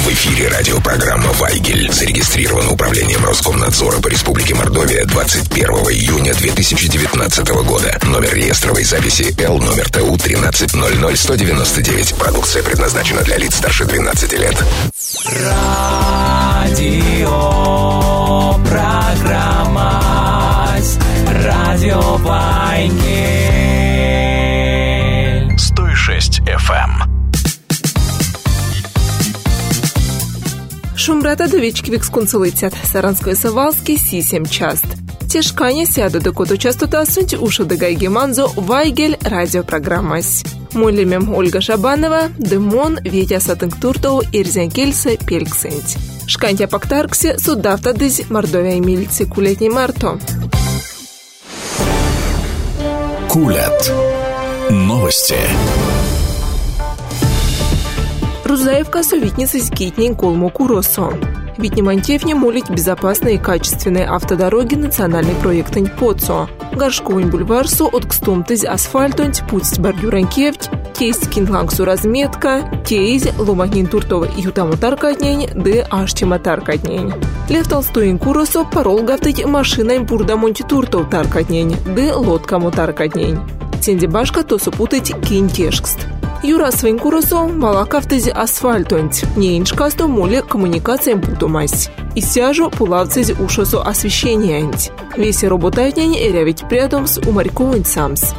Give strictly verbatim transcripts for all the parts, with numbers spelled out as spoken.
В эфире радиопрограмма «Вайгель». Зарегистрировано управлением Роскомнадзора по Республике Мордовия двадцать первого июня две тысячи девятнадцатого года. Номер реестровой записи Л номер Т У тринадцать ноль ноль сто девяносто девять. Продукция предназначена для лиц старше двенадцати лет. Радио программа Радио Вайгель сто шесть эф эм. Шумбрата довічквік скунцелицят, Саранської Савалський сісім част. Тішкання сяду до коту частота сунть ушу до гайги манзо Вайгель радиопрограммась. Молимем Ольга Шабанова, Демон, Ветя Сатынктуртоу, Ирзянкельса, Пельксенть. Шкантя пактарксе, судавта дызь, Мордовия мильцы, кулетни марто. Кулят. Новости. Рузаевка совитница с Китней Колму Куросо. Витнемантевне молить безопасные и качественные автодороги национальный проект НПОЦО. Горшковень бульварсу от кстомтыз асфальтонть, путь бордюранкевть, тесть кинлангсу разметка, тейз ломагнин туртова ютамутаркаднень, ды аштиматаркаднень. Лев Толстой Куросо парол гаптыть машиной бурдамонти туртов таркаднень, ды лодкамутаркаднень. Тендебашка то супутыть кинтешкст. Юра свинкуросо малакавтези асфальтонть, неиншкасто моле коммуникациям путумась. И сяжу пулавцези ушосо освещениянть. Весе работаятнень эрявить прядомс умарьковань самс.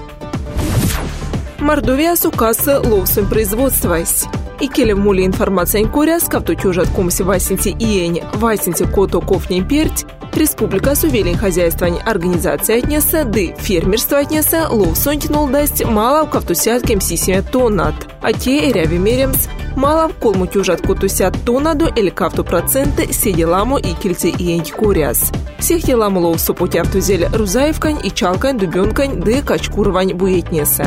Мордовия сукаса ловсом производствась. И келев моле информация коряс, кавто тюжат комси васинти иень, васинти кото кофней перть, Республика сувелень хозяйствовань организация отнеса, ды фермерство отнеса, лов сонтинул дасть мало в кавтусяткем сисеме тоннат, а те эряви меремс мало в колму тюжат котусят тоннаду или кавту проценты седеламу и кельце иеньки куряс. Всех деламу лов сопути автузель рузаевкань и чалкань дубенкань, ды качкурвань буетнеса.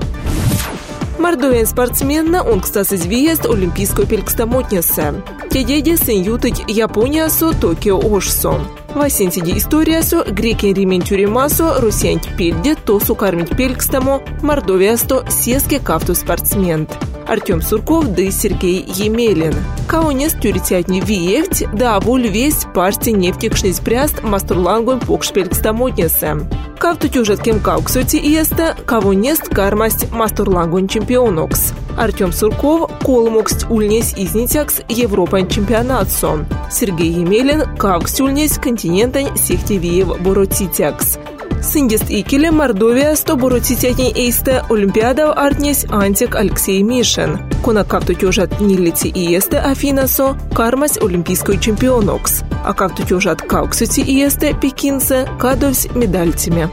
Мордовиан спортсменна, он, кстати, извест олимпийскую пелькстамотнеса. Те деди сын ютыть Япониасо, Токио ошсо. Васентиди историасо, грекен римен тюремасо, русянть пельде, тосу кармить пелькстамо, Мордовиасто, сеске кафту спортсмен. Артем Сурков, да Сергей Емелин. Каунес тюритятни виевть, да волю весть партии нефтекшниц пряст мастурлангом покшпелькстамотнеса. Кавту тюжат кем кауксоти иеста, кого нест кармасть мастурлангон чемпионокс. Артем Сурков, колмокст ульнесь изнитякс Европан чемпионатсо. Сергей Емелин, каукс ульнесь континентань сехтевиев боротитякс. Синдест икеле Мордовия сто боротитятни эйсте Олимпиада артнесь Антик Алексей Мишин. Кона кавту тюжат нилити иесте Афинасо, кармась олимпийскую чемпионокс. А кавту тюжат кауксоти иесте Пекинсе, кадовсь медальтями.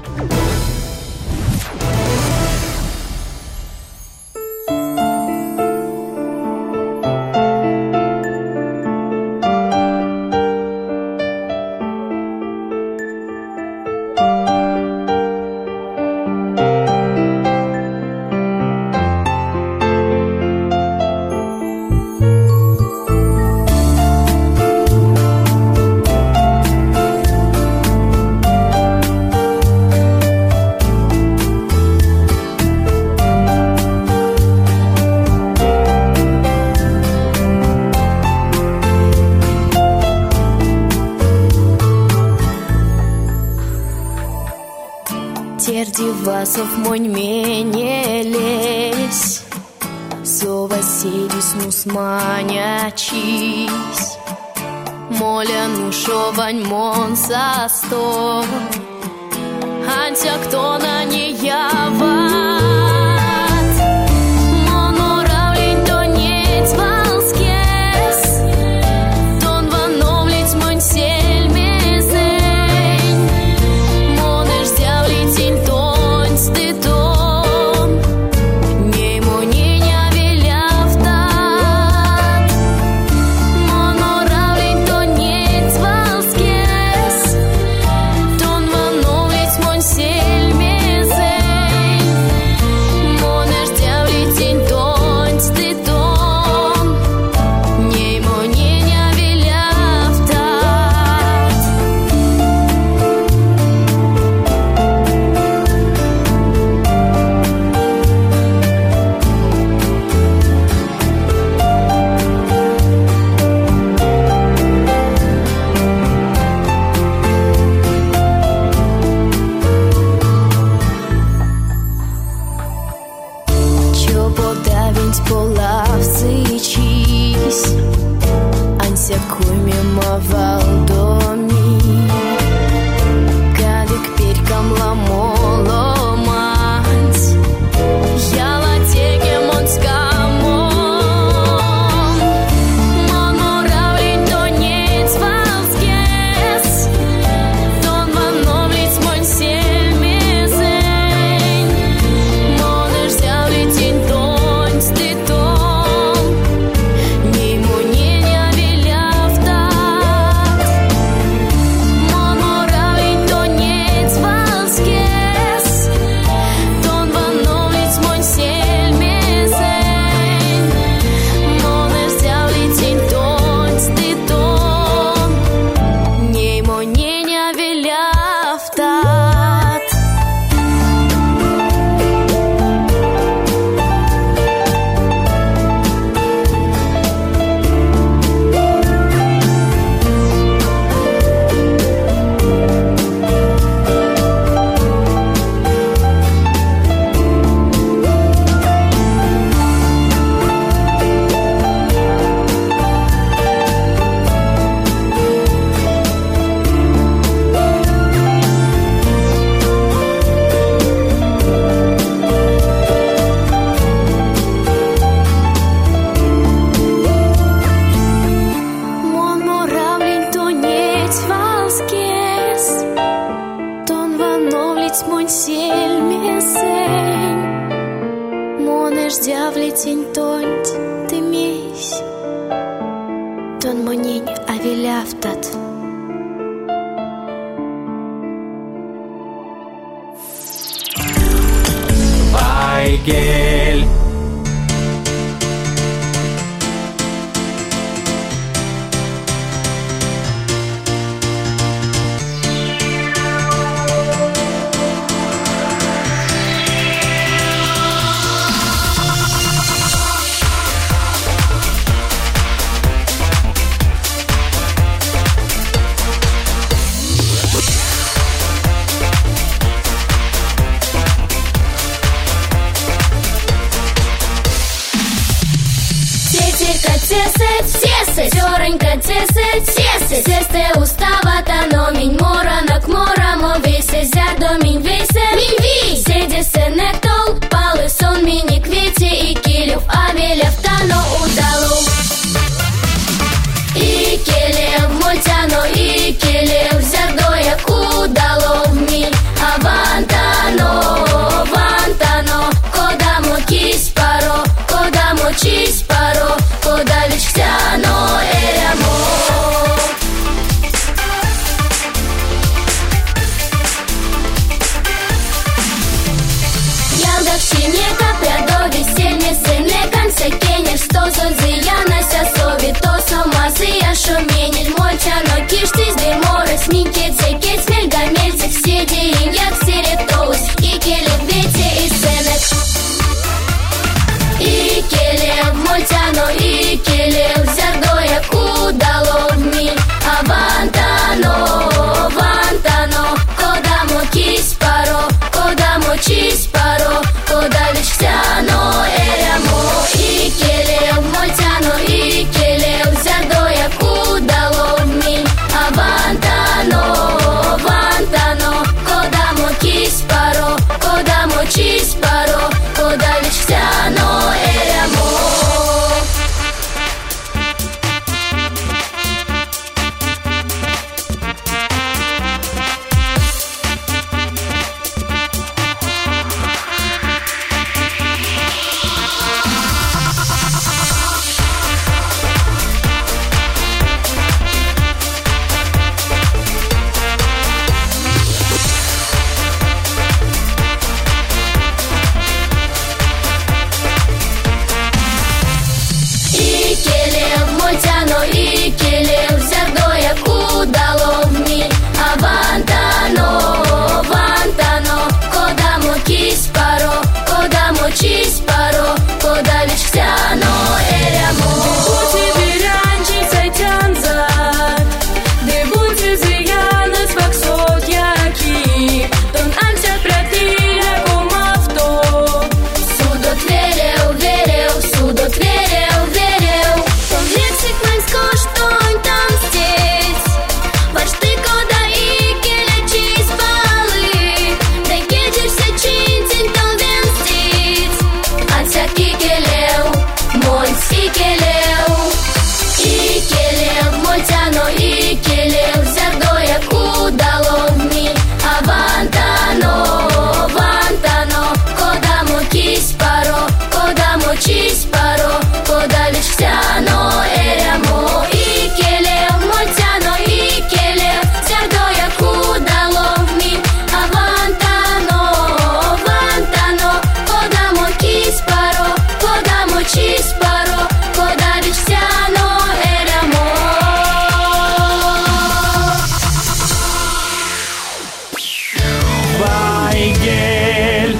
Тердивасов монь менелесь, со Василис нусманячись, моля нушовань мон састо, антя кто на не ява. Сельмезей Tonți polavsăiciți Ansecumi mă valdomi Cadec percam la molomanți Я la teche montskamon Mon moravlin to nec valskes Ton vanovlic mon selmesen Mon ržavlic in tonc ty tom Nei monenia viljavtat Mon moravlin to nec valskes Ton vanovlic mon selmesen Mon ržavlic in tonc ty tom Nei monenia viljavtat Mon moravlin to nec valskes Ton vanovlic mon selmesen Mon ržavlic in tonc ty mes Ton monenia aviljavtat Weigel. Тетика тесет, тесет, Сёренька тесет, тесет Тесте уставата, но минь моранак морамо весе Зядо минь весе, минь ви Седе сенектол, палы сон миник вите И килев авелев тано удалу И келев мультяно, и келев зядояк удалов ми Авантано, вантано, кодамо кись паро, кодамо чись паро Кодавич ктяно эрямо мочись паро, подалич тяно, эрямо и келе, мотяно и келе, сярдоя кудало ми, авантано, вантано, кодамо кис паро, кодамо чис паро, подалич тяно, эрямо. Вайгель.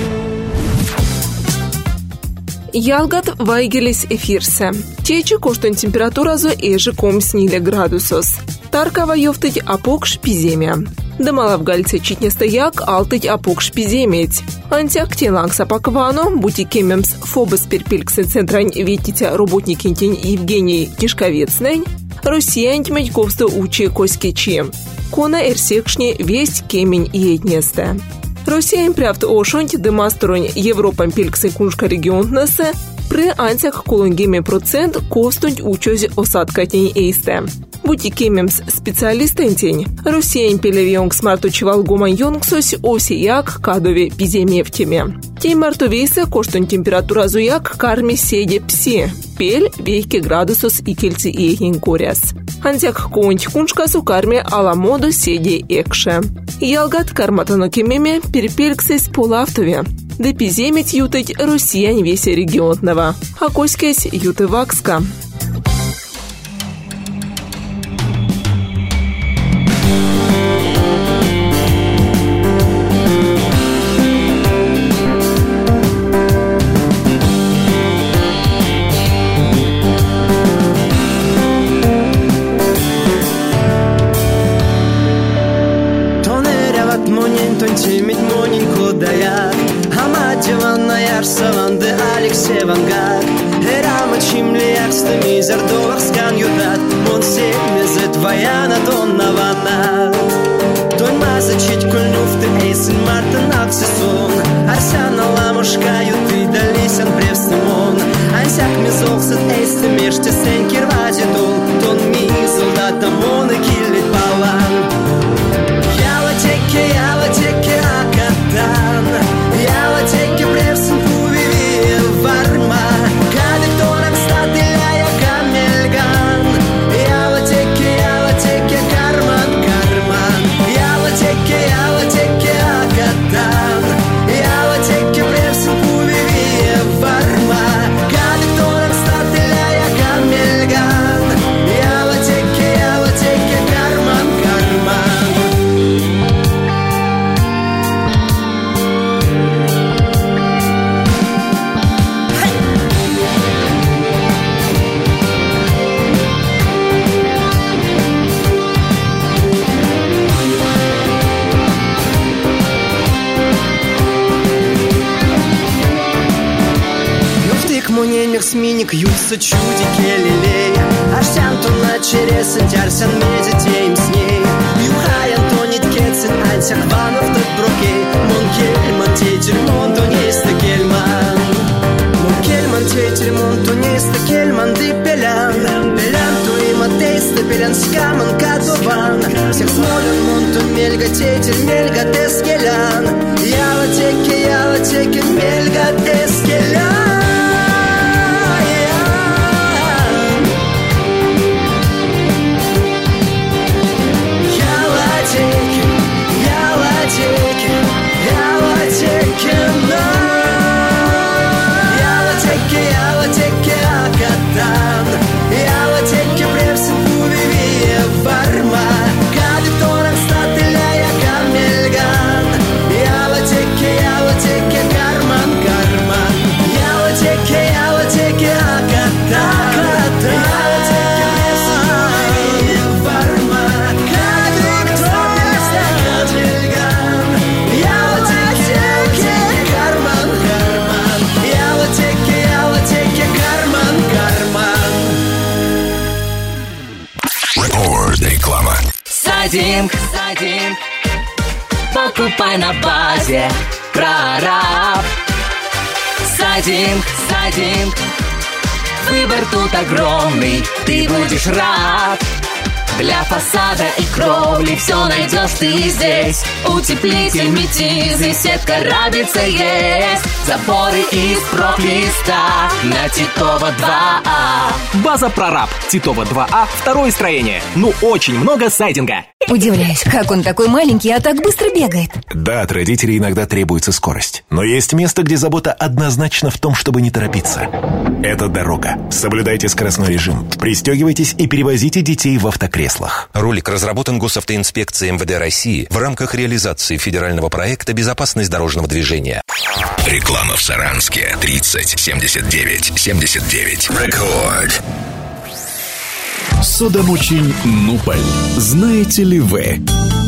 Ялгат Вайгелис эфирсе. Чечи коштон температуразу эжи ком сниле градусос. Таркава ёфтыть апок шпиземя. Дымала в гальце читнесты як алтыть апок шпиземить. Антяк теланг сапаквано, бутикемемс фобос перпильксы центрань ветите работникинтень Евгений Кишковецнень, Россиянь тьмедьковсты учи коськичи. Кона эрсекшни весть кемень и этнесте. Россиянь прявт ошонть дымасторонь Европам пильксы куншка регионнасы, при антяк колонгеме процент костонь учоз осадкатень эйсте. Бутикемемс специалистентень. Россиянь пелевионг смартучевал гоман йонгсось осияк кадове пиземевтеме. Тей мартовейсе коштон температура зуяк карми седе пси. Пель вейки градусос и кельци ехин коряс. Антяк конть куншкасу карме аламоду седе экше. Ялгат карматано кемеме перепельксесь полавтове. Да пиземить ютыть россиян весе регионного. А коськесь юты вакска. Сминик юса чудики лилей, Аштян тунна чересен тярсен медитеем с ней. Юхаян тонит кетсен антяк ванов тот брокей. Мон кельман тейтель мон тонеста кельман. Мон кельман тейтель мон тонеста кельман ды пелян. Пелян туима тейста пелян скаман кадован. Всех смолен мон тон мельга тейтель мельга тескелян. Яла теке яла теке мельга тескелян. Садим, садим, покупай на базе прораб. Садим, садим, выбор тут огромный, ты будешь рад. Для фасада и кровли все найдешь ты здесь. Утеплитель Метиз и сетка Рабица есть. Заборы из профлиста на Титова два А. База Прораб. Титова два А. Второе строение. Ну, очень много сайдинга. Удивляюсь, как он такой маленький, а так быстро бегает. Да, от родителей иногда требуется скорость. Но есть место, где забота однозначно в том, чтобы не торопиться. Это дорога. Соблюдайте скоростной режим. Пристегивайтесь и перевозите детей в автокреслах. Ролик разработан Госавтоинспекцией эм вэ дэ России в рамках реализации федерального проекта «Безопасность дорожного движения». Реклама в Саранске. тридцать семьдесят девять семьдесят девять. Рекорд. Судомучень Нуполь. Знаете ли вы?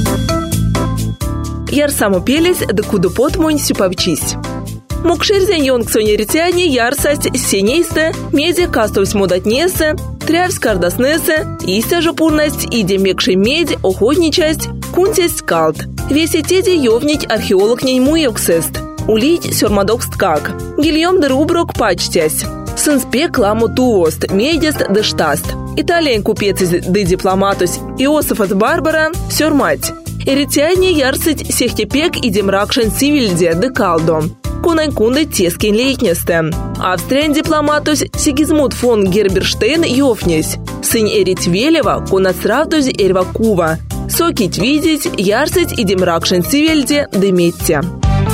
Ярсаму пелись, да куду потмонь сюпавчись. Мукшерзен йонг сонеритяне ярсасть сенейсте, меди кастовсь модатнесе, трявсь кардаснесе, истя же пурность, иде мекшей медь, охотничасть, кунтесть калт. Весе теди йовнить археолог ней муевксест. Улить сюрмадокст как. Гильем де руброк пачтясь. Сынспе кламу туост, медест де штаст. Италиен купец де дипломатус Иосиф от Барбара сюрмать. Эритяне ярсыть сехтепек и демракшен сивильде де калдо. Кунайкунде тескин лейтнесте. Австриан дипломатус Сигизмунд фон Герберштейн йофнесь. Сын Эритвелева кунацравдуз Эрвакува. Сокить видеть, ярсыть и демракшен сивильде де метте.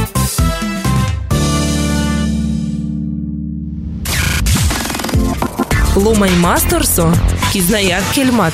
Лумай мастерсо, кизнаяк кельмат.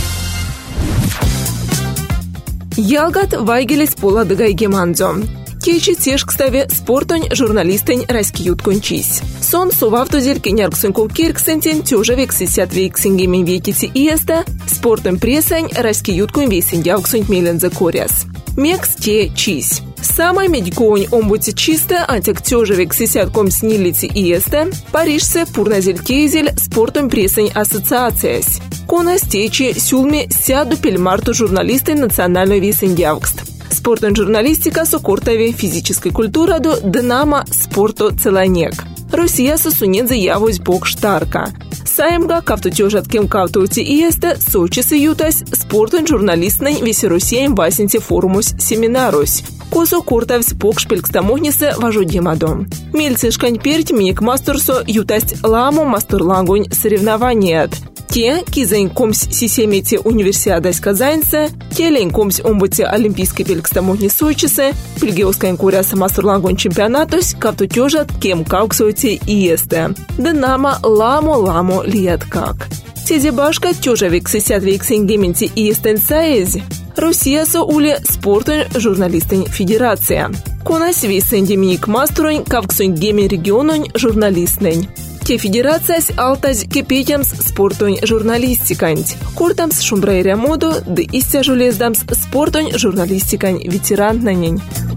Ялгат вайгелес пола дыгай геманзо. Течи теж кставе спортонь журналистень раскиют кончись. Сон сувавтузель кенярксен кулкирксентен тёжа вексисят вексингемен векити иеста спортом прессень раскиют кон весендявксунь мелензе коряс. Мекс те чись. Самый медьконь омбути чисто антик тёжа вексисят ком снилити иеста парижсе пурназель-кейзель спортом прессень ассоциациясь. Конас течи сюлми сяду пельмарту журналисты национальной весендявкст. Спортон журналистика сокортове физической культура до Динамо спорту целанек. Россия сосунет заявусь бок штарка. Саемга кавту тёжат кем кавту ти иеста Сочи саютась спортон журналистной весе Россием васенте форумус семинарусь. Косо кортавсь бок шпелькстамогнисе важудемадом. Мельце шкань перть миник мастерсо ютасть ламу мастурлагунь соревнованият. Те, кизень комс сисемете универсиадась казаньсе, те лень комс омбуте олимпийской пелькстамогни Сочисе, пельгеускайн куряса мастурлагон чемпионатус, кавту тёжат кем кауксуете иесте. Динамо ламо ламо лият как. Теде башка тёжа вексисят вексингементи иестен саези. Россия со уле спортон журналистень федерация. Конась весендеминик мастеронь кавксунь гемен региононь журналистнень. Те федерациясь алтаз кепетямс спортонь журналистиканьть. Куртамс шумбрейря моду, да истя жулездамс спортонь журналистикань ветерантнанень.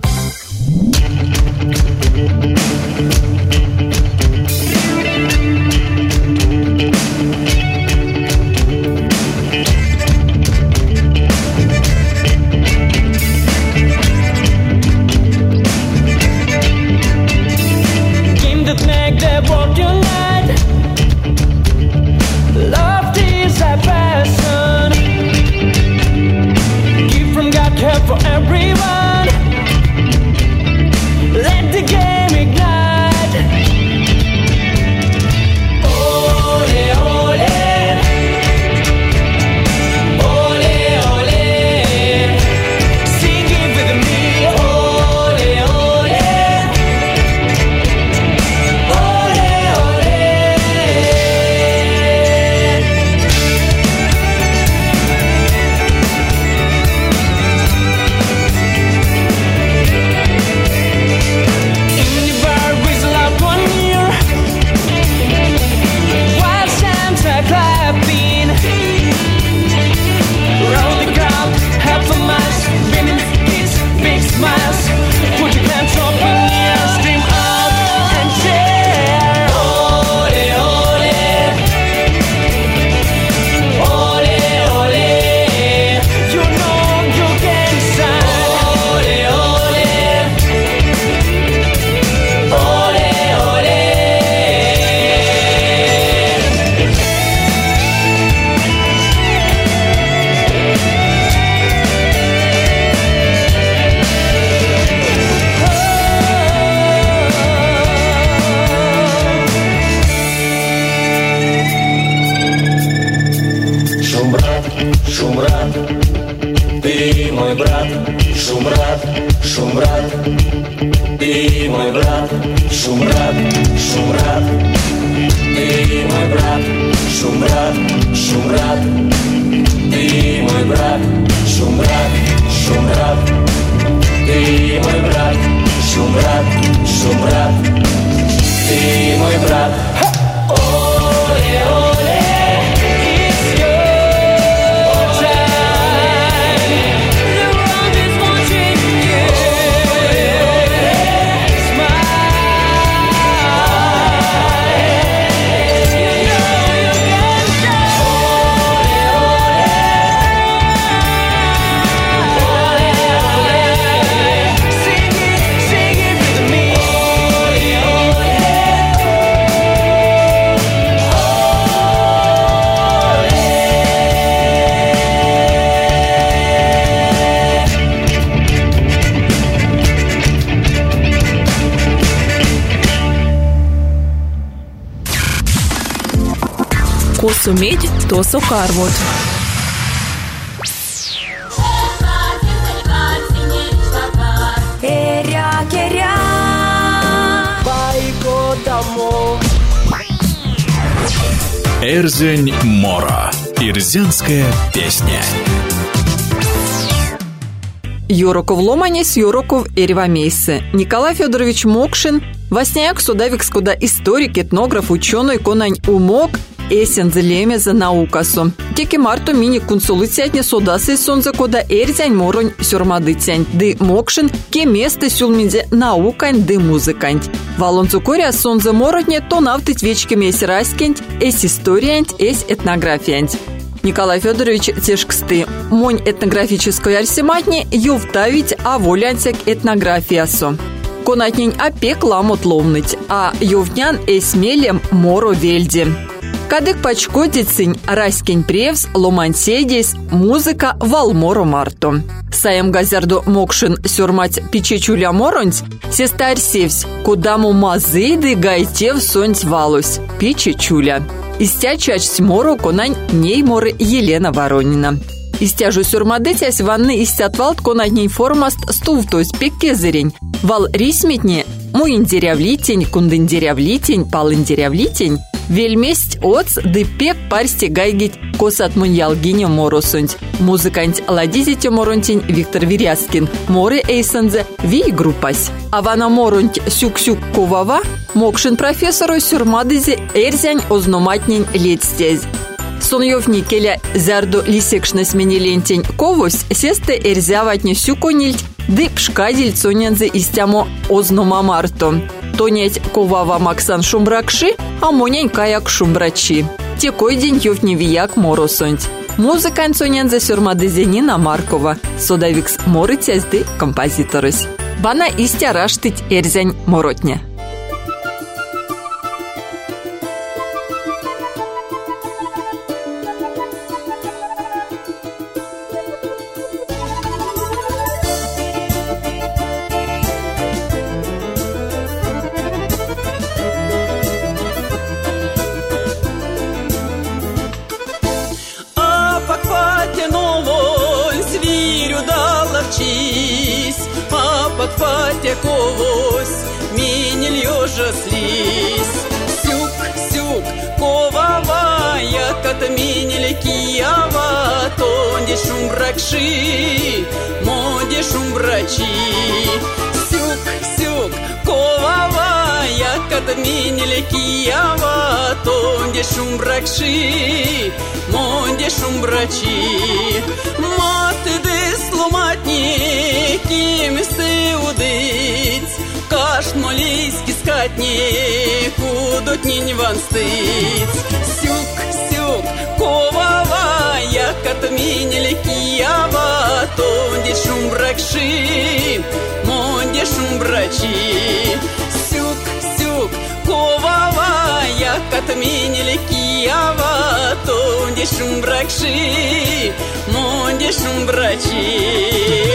For everyone, let the game ignite. Ole, ole, ole, ole, sing it with me. Ole, ole, ole, ole. Суметь, то сокарвот. Керя, керя, байко домой. Эрзень Мора. Ирзянская песня. Юроков Ломанис, Юроков Эревамейсы. Николай Федорович Мокшин, Васняяк Судавик Скуда историк, этнограф, ученый, конань умок, эсен зелеме за наукасу. Теки марту мини консулыцятне содасы сонза кода эрзянь моронь сюрмадыцянь. Ды Мокшин ке место сюлминзе наукань ды музыкань. Валон цукоря сонза моротне то навтыть вечки месь раскень, эс историянь, эс этнографиянь. Николай Федорович тешксты. Монь этнографической арсематне ювтавить а волянцек этнографиясу. Конатнень опек ламут ломныть, а ювнян эсмелем моро вельди. Кадык пачкодицынь раскень превс ломанседис музыка валморо марту. Саем газярду Мокшин сюрмать печечуля моронь, сестарь севсь, кудаму мазыды гайтев сонь валусь, печечуля. Истя чачсь мору конань ней моры Елена Воронина. Истяжу сюрмадытясь ванны истятвалт конань формаст стув, то есть пеккезырень. Вал рисметне муиндерявлитень, кундендерявлитень, палындерявлитень. Вельместь оц ды пек парсти гайгить косат муньялгине моросунь. Музыкант ладизите моронтень Виктор Виряскин. Море эйсензе ви группась. А вана моронть сюк-сюк ковава Мокшин профессору сюрмадызе эрзянь озноматнень летстязь. Соньев никеля зярду лисекшна сменилентень ковось сесте эрзяватне сюконильть ды пшкадиль цонянзе истямо озномамарто. Тонять ковава Максан шумбракши, а монянь каяк шумбрачи. Текой день ювни вияк моросонть. Музыкант сонянзе сюрмадызе Нина Маркова. Содавикс морыцязды композиторысь. Бана истя раштыть эрзянь моротня. А подфате ковось, минель ёжа слизь. Сюк, сюк, ковава, якат минель киява, тонде шумбракши, моде шумбрачи. Сюк, сюк, ковава, якат минель киява, тонде шумбракши, моде шумбрачи. Маты дыс ломатни, кимисты удыть, каш молийский скатни, кудотнинь ван стыць. Сюк, сюк, ковава, якат минель киява, тонде шумбракши, монде шумбрачи. Сюк, сюк, ковава, якат минель киява, тонде шумбракши, монде шумбрачи.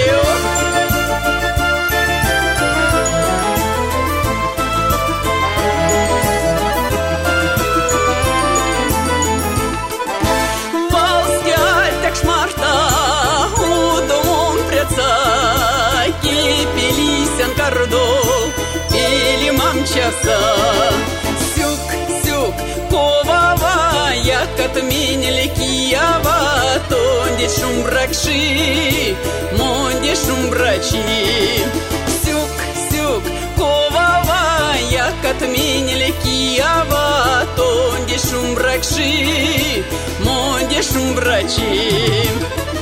Балскяль так шмарта, удом пряца, кипелисян кардол, или мамчаса. Сюк, сюк, ковава, якат минель киява, тонде шумбракши, монде шумбрачи. Сюк, сюк, ковава, якат минель киява, тонде шумбракши, монде шумбрачи.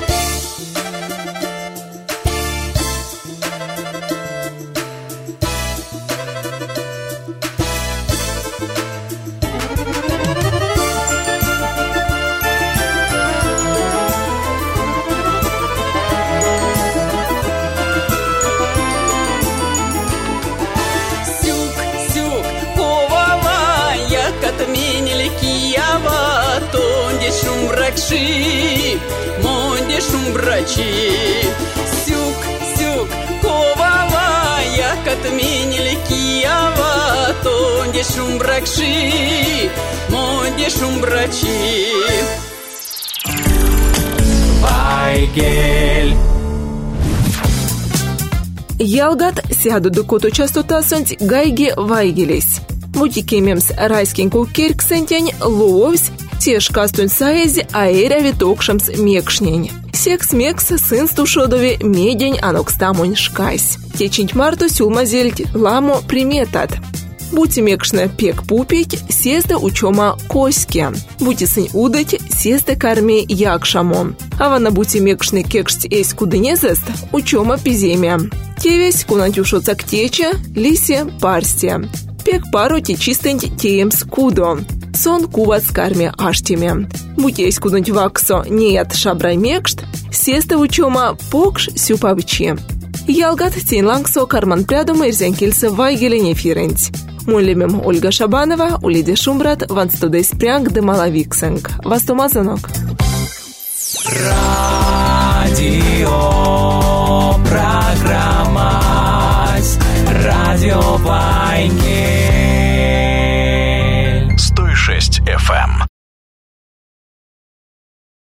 Шумбракши, монде шумбрачи. Сюк, сюк, ковава, якат минель киява, тонде шумбракши, монде шумбрачи. Вайгель. Ялгат сяду докоту частота санть гайги вайгелись. Мутикемемс райскин кукерк сантянь ловсь, Теж кастунь саези аэря витокшамс мекшнень. Секс-мекс сын стушодови медень анокстамонь шкайс. Течень марту сюлмазельть ламо приметат. Будьте мекшна пек пупить, сесте учома коське. Будьте сынь удать, сесте карми якшамо. А вана будьте мекшны кекшт эйс кудынезест, учома пиземя. Тевесь кунантюшо цактече, лисе парсте. Пек пару те чистэнть теемс кудо. Сон кувац карми аштиме. Будь эйс кудынть ваксо неят шабрай мекшт, сесте учома покш сюпавчи. Ялгат тейнлангсо карман прядом ирзянкельса вайгеле нефиренць. Мулемем Ольга Шабанова, Улиде Шумбрат, Ван Студейс Прянг, де Малавиксенг. Вастомазанок. Радио программа Радио Вайгель.